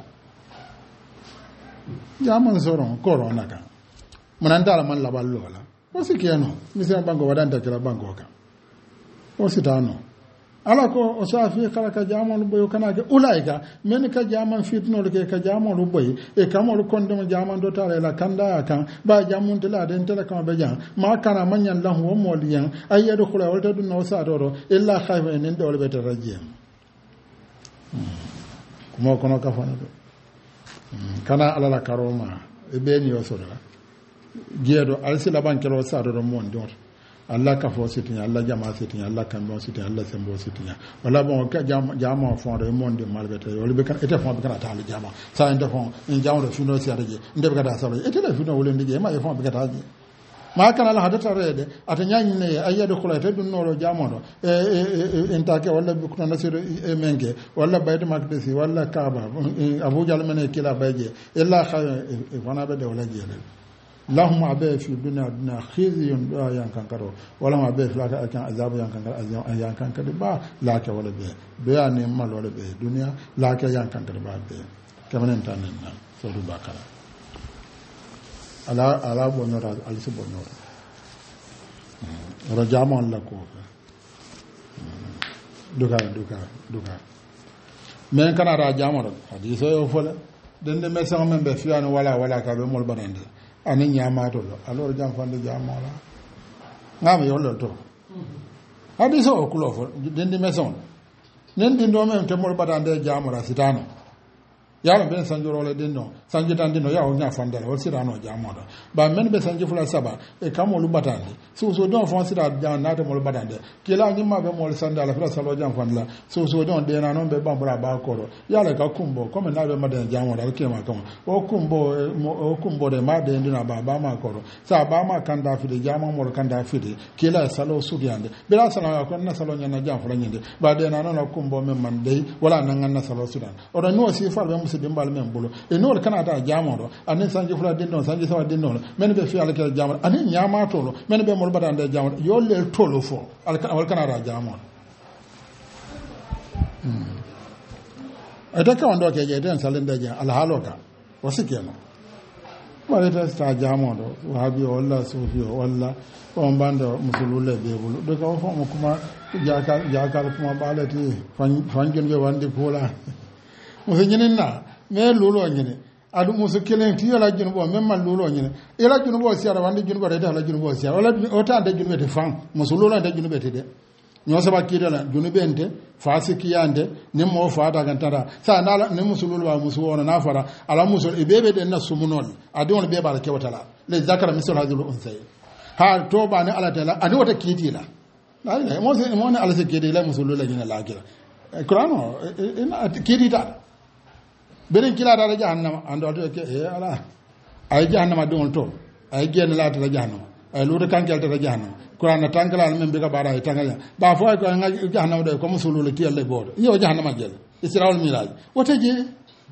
S1: jamon soron corona ka munandala man la ballo la o sikeno mi se bango wadanda kala bango ka o sitano ala ko o safi kala ka jamon boyo kana ke ulaika men ka jaman fitno ke ka jamon boy e kamol konde mo jaman do tare la kanda kan ba jamun tela den tela kan be jang ma kana manyan lahu wo moliyan ayyadu khula walta dun no sa do illa khayfa en do be tarajjem kuma kono ka fana do kana ala la karoma e be ni o so la jeedo alsila bankelo sa do mon do Allah ka fo sitinya Allah jama sitinya Allah kan bon sitinya Allah sembo sitinya wala bon ka jama fon de monde malbete wala be kan ete fon be kan ta le jama sa ende fon en jama do fino si adaje inde be kada sabo ete le fino wala ndije ma e fon be kada ji ma kana la hadata rede atanya ne ayyadu khula te dun no jama do en ta ke wala be kuno nasiru menke wala bayt makdisi wala kaaba abu jal mene kila bayje illa khay fona be de wala jele lahum abe fi dunya khizyun da yankan karo wala ma be flaka akan azabu yankan karo yankan karo ba laka wala be ya ne mal wala be dunya laka yankan karo ba be kamanen tanen na so du bakara ala bonora al subonora rajamon la ko duka men kana rajamon hadisi yo fola dende mesan men be fiano wala ka be mol banande ani nyama to lo alors jam fande jamola ngam yo lo to hadi so kulo fo dendi maison nen di do men te mol badande jamora sitano yalla ben sanjoro le den no sanji tan dino yawo nya fandala wol sitano jamoda ba men be sanji fula saba e kamolu batande so don fon sita jan nata mol badande kila nyima be mol sandala fula salo jam fandala so don de na non be bambura ba koro yalla ka kumbo comme na be madan jamoda ke ma kam o kumbo de ma de ndina ba ma koro sa ba ma kanda fi de jama mol kanda fi de kila salo sudiyande be la sala ko na salo nyana jam fula nyinde ba de na non kumbo men man de wala nan na salo sudan o do no si fal be dimbal men bolo e no kana ta jamodo anen sanji fula dinno sanji sawa dinno men be fi alaka jamodo anen nyama tolo men be mol badande jamodo yo le tolo fo alaka kana ra jamodo ata ka wando ke je den salende ja al haloka wasikeno ɓareta sta jamoɗo wahabi o walla suufi o walla on bande musululle ɓeɓulu ɗo ka fomo kuma jakal kuma ɓaalati fanjunɓe wandi kuula muso ñininna mais luulo ñini aɗum muso kelen ti yola junuɓo même man luulo ñini ila junuɓo siyara wandi junuɓo rete hala junuɓo siyara wala o ta de junuɓete fan muso luulo de junuɓete de ñoo saba kiidala junuɓente fasikiyande nin mo fatagantata sa nala ni musululwa musu wona na fara ala musul e ɓeɓe ɗen na sumunol adi wona ɓeɓala kewtala le zakara misol hadul unsay ha to bani ala tala ani wota kiitila ayla mone ala se kiitila musulula ñina lakira qouran o kiititaɗa ɓeɗen kilaɗaɗa jahannama ando ato e ala ay jahannama ɗumol to ay guenne latata jahannama ay luuta kankeltata jahannama qouran tankalal men mbika ɓaɗa e tangal ɓa fo ay ko jahannama ɗo comme sulule tiyalle booɗo yo jahannama jelle isirawol mirage wote je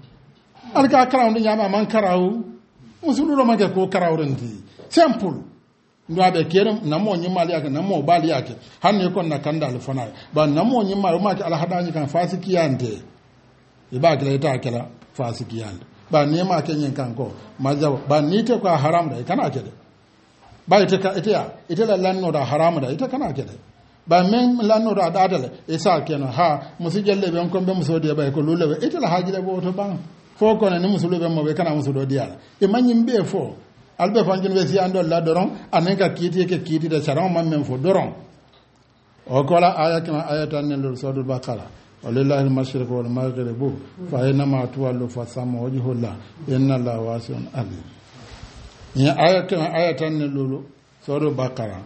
S1: alka karawde ñama man karaw musululo manke ko karawrenti simple ndoaɓe kere namo ñimmal yake namo baal yake hanne kon na kandal fonaye ba namo ñimmal umake ala haɗañi kan fasikiyante e ɓakila ita kela fasikiyante ba nema keñen kanko majabo ba nite ko a haramda e kana kede ba itela lannoɗa haramuda ite kana kede ba men lannoɗa ɗatale e sa keno ha musi jelle ɓen kon ɓe musodi e ɓay ko luleɓe itela hajile ɓoto ɓan fo kono ni musuluɓe moɓe kana musuɗo diyala e mañim ɓe fo alɓe fanjun ɓe siyando la doron anen ka kiiti ke kiitide saran man men fo doron o kola aya kema aya tan nen lol sodul bakara walillahi almashriq wal maghribu fa aynama tuwallu fa samma wajhullah inna allaha wasi'un alim ni aya kema aya tan nen lol sodul bakara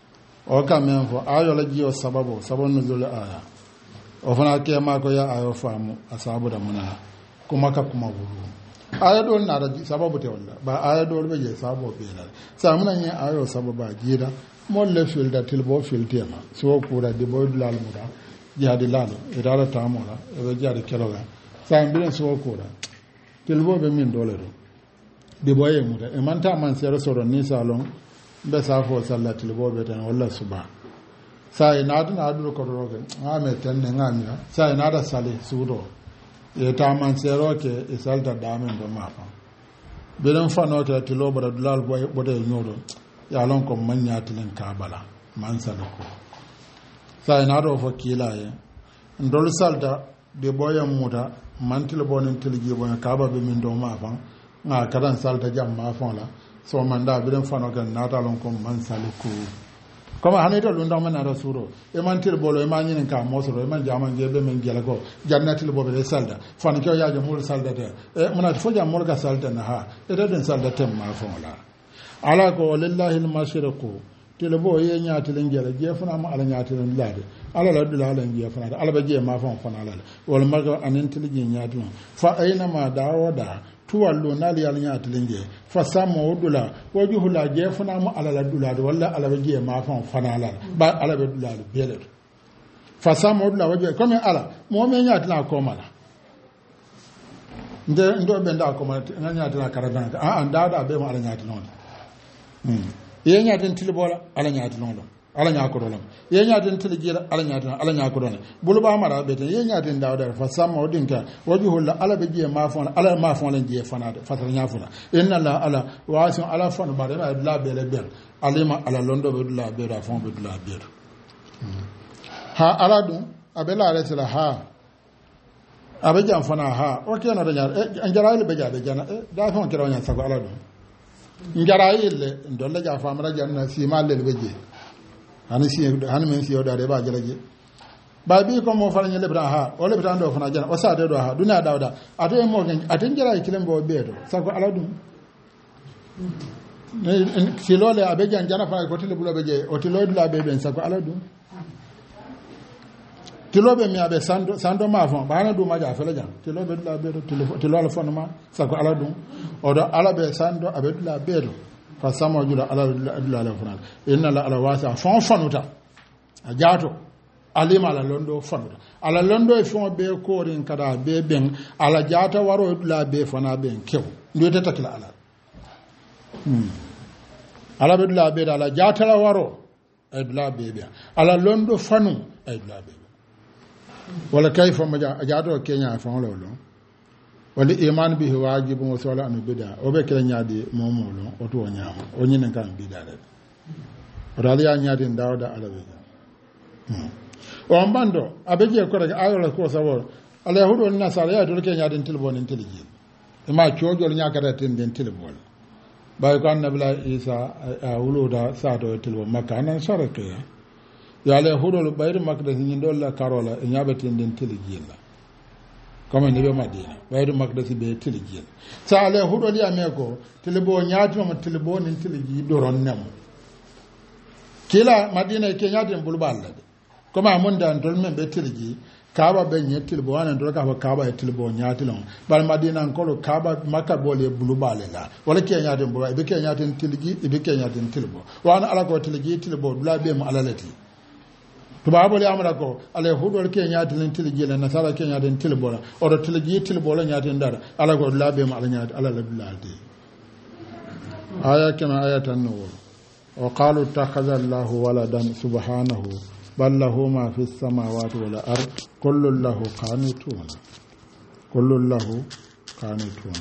S1: o ka men fo ayo la jiyo sababu nuzul aya o fana ke ma ko ya ayo famu asabu da muna kuma ka kuma wuru aya ɗol naɗa sababu te walla ba aya ɗol ɓe je sababu ɓeelal sa muna ñe ayo sababu a jiiɗa molle filda tilbo filtema so kuura dibo dulal muɗa jihadi laalo etaɗa tamola eɓe jihadi keloga sa mbiɗen so kuura tilbo ɓe min dole ɗo dibo ye muta e manta man sere soɗo ni salon mbe safo salla tilbo ɓe ten walla suba sa e naatana aɗuɗo kotoroke game tenne gamira sa e naɗa sali suuɗo e taman sero ke e salta damen do mafa belen fanote tilo bara dulal bode nyodo ya lon ko manyatilen kabala man salako sai na do fo kilaye ndol salta de boyam muta mantil bonen tilgi bonen kaba be min do mafa nga kadan salta jam mafa la so manda belen fanoke nata lon ko man salako comme hanita ɗum ɗon men aɗa suuro e mantir bolo e ma ñinin ka mosoro e man jaman jeeɓe men gela ko jannatil boɓe ɗe salda fano kew yaajo muro saldate e monati fo jam morga saldana ha eteɗen salda temma fonla ala ko lillahi lmashriqu tele bo ye ñaatilen jela jeefanama ala ñaatilen laade ala la ɗula ala jeefanade ala ɓe jee ma fon fona alale wala maga anen tiliji ñaatilen fa aynama dawoɗa tuwallu naali yàlla ñaatilen jee fa samma o ɗula wojuhula jeefanama ala la ɗulade walla ala ɓe jee ma fon fana alale ba ala ɓe ɗulade beeleto fa samma o ɗula wojuhe comme ala momi ñaatina komala ndo ɓe nda komala nga ñaatina karadanaka ndaɗa ɓe mo ala ñaatinode ye ñaaten tilibola ala ñaatinoɗo ala ñakoɗolam ye ñaaten tili jiila ala ñaatino ala ñakoɗone buluɓa mara ɓeten ye ñaaten dawdare fa samma o ɗinka wajuhulla ala ɓe jiye mafon ala mafonlen jiye fanade fatata ñafuna innallah ala wasion ala fano ɓaɗa ema dula ɓeele ɓeer alima ala londoɓe dula ɓeeɗo a fon ɓe dula ɓeeɗo ha ala ɗum aɓe laare sila ha aɓe jam fana ha o kenoɗo ñaat jarayile ɓe jaɓe jana da fon kirawo ñat sago ala ɗum jarayille dolle ja famara janna simallel ɓe je hani men siyowɗade ɓa jala je ba bi ko mo fara lebta ha o lebta ndo fana jana o sade do ha duniya dawda ato e mo aten jara kilen bo beedo sago ala dum silole abe jan jana fana ko tele bulo be je o tilo dula be ben sago ala dum tilobe mi abe sando ma fon bana dum ma ja fele jan tilobe dula be do tilo ala fon ma sago ala dum o do ala be sando abe dula be do fa samo jula ala dula ala fon inna la ala wasa fon fonuta a jaato alima ala londo fanuta ala londo e fon be korin kada be ben ala jaata waro dula be fana ben kew ndote takila ala ala be dula be ala jaata la waro e dula be be ala londo fanu e dula be wala kayfa ma jaato kenya fon lolo wal iman bihi wajibun wa sala an bid'a o be kala nyaade momolo o to nyaama o nyinen kan bid'a de o dal ya nyaade dawda alabe o mbando abeje ko daga ayola ko sawo ala yahudu na sala ya dole ke nyaade tilbo nen tilji ma ciojol nyakata ten den tilbol bay ko annabi isa a wuluda sato tilbo makka nan sarake ya ala yahudu bayri makka ni dolla karola nyaabe ten den tilji la comme ni be madina bayru makdasi be tilijil sa ale hudol ya meko tilbo nyaati mo tilbo nin tiliji doron nem kila madina ke nyaati bulballa de comme amon dan dol men be tiliji kaba be nyet tilbo wana dol kaba e tilbo nyaati lon bal madina ko kaba makka bole bulballa la wala ke nyaati bulba be ke nyaati tiliji be ke nyaati tilbo wana ala ko tiliji tilbo dula be mo alalati tubabole amara ko ala hudol ke nyaati len tilji len nasara ke nyaati tilbola o do tilji tilbola nyaati ndar ala ko labe ma ala nyaati ala labilati aya kama ayatan nur wa qalu takhadha Allahu waladan subhanahu bal lahu ma fis samawati wal ard kullu lahu qanitun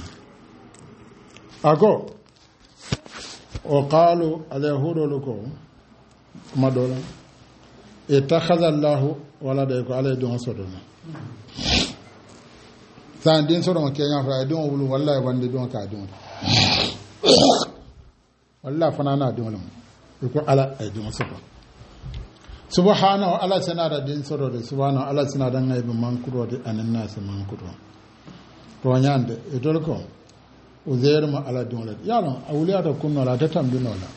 S1: ako o qalu ala hudol ko madola itakhadha Allahu walada ko ala don sodona san din sodoma kenya fra don wulu wallahi wande don ka don wallahi fanana don ko ala ay don sodoma subhanahu ala sanada din sodode subhanahu ala sanada ngaybe mankurode anan nas mankuro to nyande e dol ko uzair ma ala don la yalo awliya kunno la tatambino la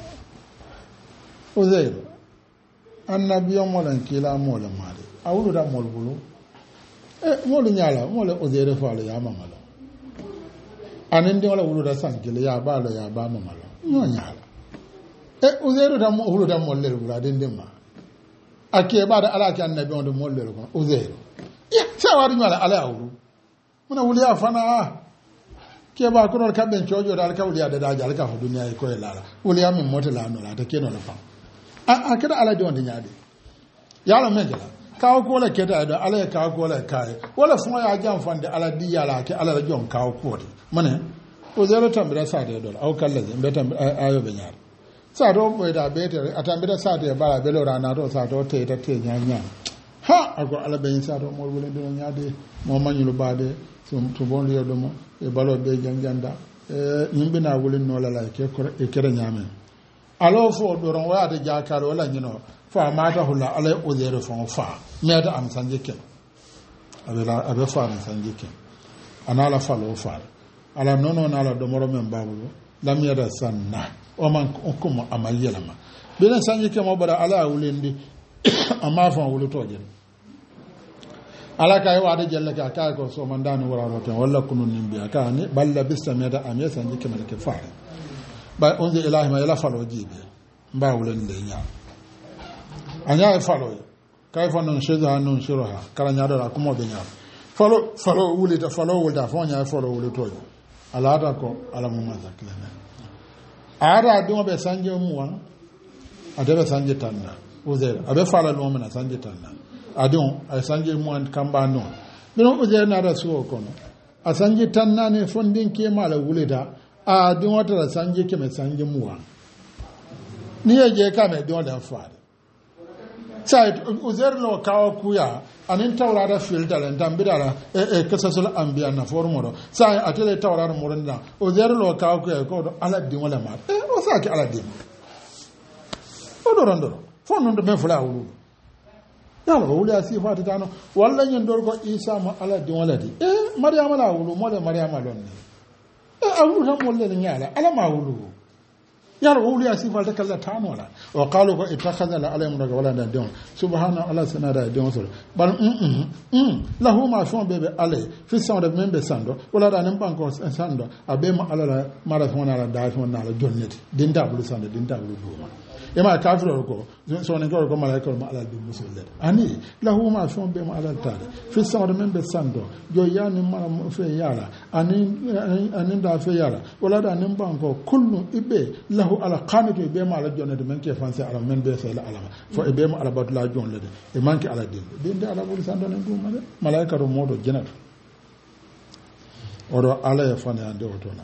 S1: uzair annabiyo molan kila molan mare awulu da mol bulu molu nyala mole ozere falo ya mamala anen de wala wulu da sankile ya balo ya ba mamala no nyala ozere da mo wulu da molle bulu den dem ma ake ba da alaki annabi on de molle ko ozere ya sawari nyala ala awulu muna wuli ya fana ke ba ko dol kabben chojo dal ka wuli ya da daja alka fu duniya ko lala wuli ya min mota la no la ta keno la fa a kada ala de wonde nyaade yalla men jala kawo ko la keda da ala kawo ko la kai wala fun ya jam fande ala di yala ke ala jon kawo ko de mane o zero tambira sa de dol aw kala de betam ayo be nyaar sa do boy da betere atambira sa de bala be lo rana do sa do te nyanya ha ago ala be sa do mo wole do nyaade mo manyulu baade sum to bon yo do mo e balo be janjanda yimbe na wole no la ke ko e kere nyame alo fo doron waya da jakar wala nyino fa mata hula alai uzere fon fa me da am sanjike abela abe fa am sanjike anala fa lo fa ala nono nala do moro men babu lam yada sanna o man kuma amayela ma belen sanjike mo bara ala wulendi amma fa wulu toje ala kay wada jella ka kay ko so man danu wara roten walla kunun nimbi aka ni balla bisame da am sanjike malike fa ba onde ilahi ma yala falo jibe ba wulen de nya anya falo kay fa non sheza non shiroha kala nya dara kuma be nya falo wulita falo wulta fo nya falo wulito ala da ko ala mu mazakila ara do be sanje muwa adebe sanje tanna uzer abe fala no mena sanje tanna adon ay sanje muwa kamba no bino uzer na da suwo kono a sanje tanna ne fondin ke mala wulita a din wata da sanje ke mai sanje muwa ni yaje ka mai don da fara sai uzer lo kawo kuya anin taurara filta lan tambidara kasasul anbiya na formoro sai atele taurara muranda uzer lo kawo kuya ko ala din wala ma o sa ki ala din o do rondoro fon non do me fula wulu yalla wulu asifa ta tano wallan yin dor ko isa ma ala din wala di maryama la wulu mo de maryama lon ni awulu tan molle ni nyala ala ma wulu yalla wulu ya sifal ta kala tano la wa qalu ko itakhadha la alayhim daga wala da don subhana allah sanada don so bal lahu ma shon bebe alay fi sawda membe sando wala da nan banko sando abe ma ala mara fona la da fona la jonneti dinta bulu sando dinta bulu duma ema kafiro ko so ne ko malaika ma ala dum musulde ani lahu ma shon be ma ala tare fi sawda membe sando jo yani ma fe yala ani da fe yala wala da nan banko kullu ibe lahu ala qanitu be ma ala jonneti men ke fanse ala men be fe la ala fo ibe ma ala batula jonnede e manki ala din da ala bulu sando ne dum malaika ro modo jenatu oɗo ala e fanayande o tona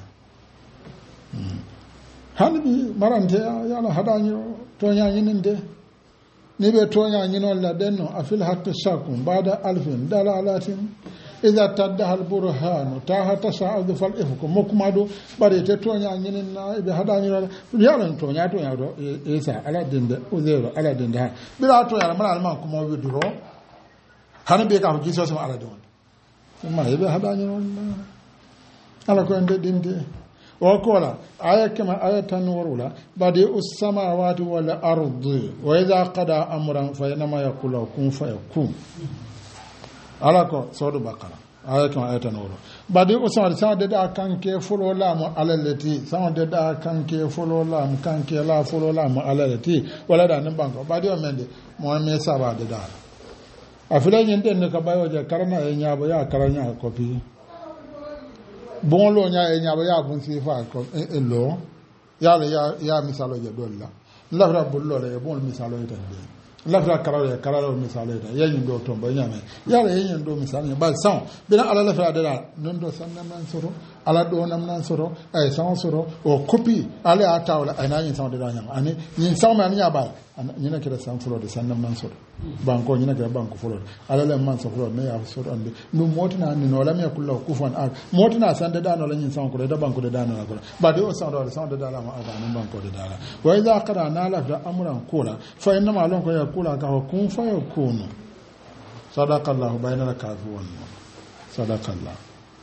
S1: hande ɓi marante yala haɗañiro toñañininde ni ɓe toñañinolla ɗenno a fil hatta sakum mbada alfin dalalatin ida taddaha alburhanu taha tasa'adu fal ifku mokkuma ɗo ɓaɗete toñañininna eɓe haɗañirode yalan toña ɗo isa ala dinde usero ala dinde ha ɓira toñala mana alman kumo widduro hano ɓiye ka ko jisosema ala de wonde ma yeɓe haɗañirolla ala ko en deɗɗinde o kola aya kema aya tan worwula badi ussamawati wal ardi wa idha qada amran fa inma yaqulu kun fayakun ala ko sodo bakara aya kema aya tan worwula badi ussamawati sa de da kanke fulo lamu alalati sa de da kanke fulo lamu kanke la fulo lamu alalati wala da nan banko badi o mende mo me saba de da afile nyende ne ka bayo je karana e nyaabo ya karanya kopi bon lo nya e nya ba ya bun si fa ko e lo ya le ya misalo je dolla la fra bullo le bon misalo ita de la fra karalo misalo ita ya nyi do tomba nya me ya le yen do misalo ba san bina ala la fra de la non do san nan soro ala do nam nan soro ay san soro o copy ala atawla ay na yin san de da nya ani yin san ma nya ba ni na kira san fulo de san nam nan soro banko ni na kira banko fulo ala le man so fulo me ya soro ande no motina ni no la me kullu kufan ak motina san de da no la yin san ko de banko de da no la ko ba de o san de da la ma aga ni banko de da la wa idha qara na la da amran kula fa inna ma lon ko ya kula ka kun fa yakunu sadaqallahu bainal kafirin sadaqallahu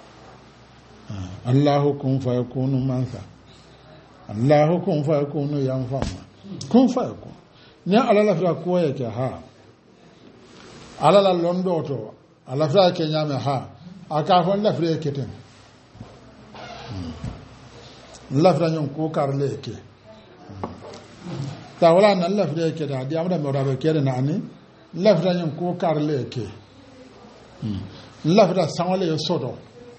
S1: Allahu kun fa yakunu mansa Allahu kun fa yakunu yanfama kun fa yakun ni ala la fra ko yake ha ala la londo to ala fra ke nyame ha aka fon la fra yake ten la fra nyon ko karle yake ta wala nan la fra yake da di amda mo rabe kede na ani la fra nyon ko karle yake la fra sanwale yo sodo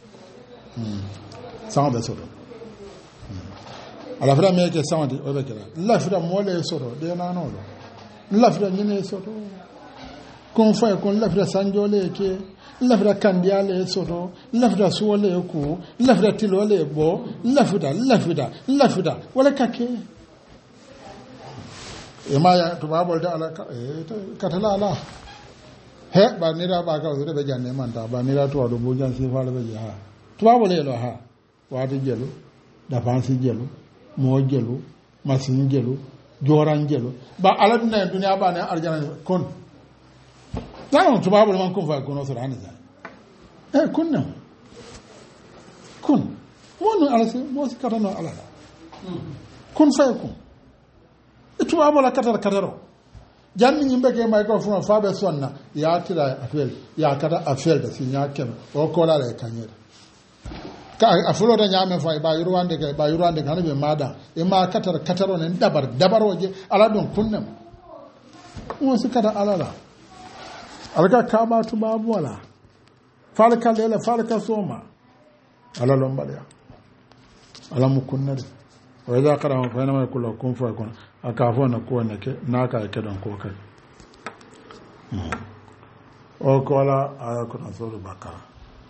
S1: sama be soto ala fira meke samadi o be kala la fira mole soto de na no la fira nyine soto kon fa kon la fira sanjole ke la fira kandiale soto la fira suole ku la fira tilole bo la fira wala kake e maya to babol da ala katala ala he ba nira ba ka so de be janne man ta ba nira to do bo jan si fa le be ha tubabu le lo ha wadi jelu dafansi jelu mo jelu masin jelu joran jelu ba aladuna duniya ba ne arjana kon tan tubabu man kun fa kono so rani sa kunna kun wonu alase mo si katano ala kun fa kun tubabu la kataro janni nyimbe ke may ko fu fa be sonna ya tira afel ya kata afel da sinya ken o ko la le kanyere a fulo da nyame fa ba yurwande kan be mada e ma kataro ne dabaroje ala don kunnam mo si kada alala alga kama to babu wala falka lela falka soma ala lombale ala mu kunnari wa idha qara fa inma yakulu kun fa kun aka na ko ne ke naka ke don ko kai o ko ala aya ko na sura bakara